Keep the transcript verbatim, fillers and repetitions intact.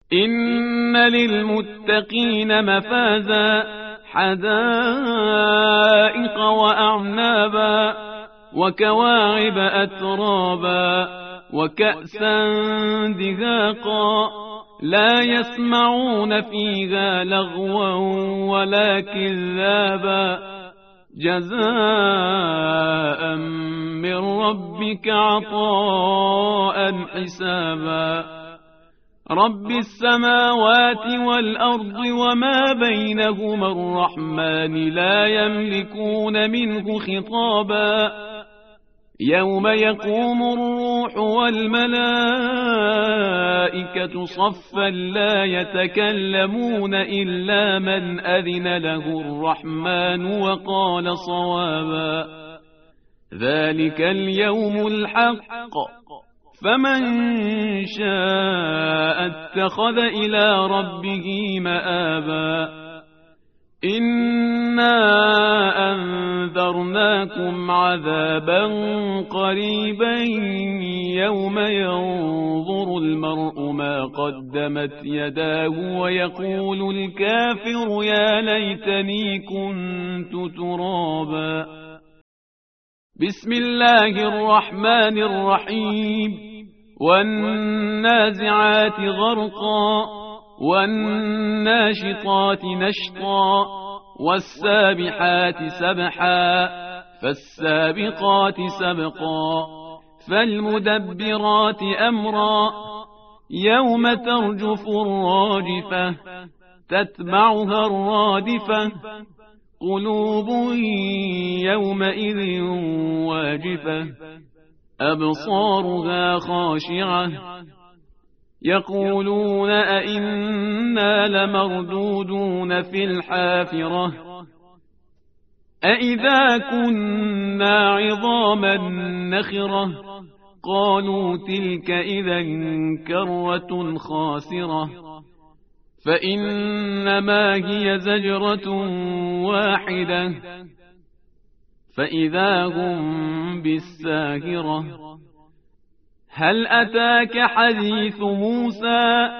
إن للمتقين مفازا حدائق وأعنابا وكواعب أترابا وكأسا دهاقا لا يسمعون فيها لغوا ولا كذابا جزاء من ربك عطاء حسابا رب السماوات والأرض وما بينهما الرحمن لا يملكون منه خطابا يوم يقوم الروح والملائكة صفا لا يتكلمون إلا من أذن له الرحمن وقال صوابا ذلك اليوم الحق فمن شاء اتخذ إلى ربه مآبا إنا أنذرناكم عذابا قريبا يوم ينظر المرء ما قدمت يداه ويقول الكافر يا ليتني كنت ترابا بسم الله الرحمن الرحيم والنازعات غرقا والناشطات نشطا والسابحات سبحا فالسابقات سبقا فالمدبرات أمرا يوم ترجف الراجفة تتبعها الرادفة قلوب يومئذ واجفة أبصارها خاشعة يقولون أئنا لمردودون في الحافرة أئذا كنا عظاما نخرة قالوا تلك إذا كرة خاسرة فإنما هي زجرة واحدة فإذا هم بالساهرة هل أتاك حديث موسى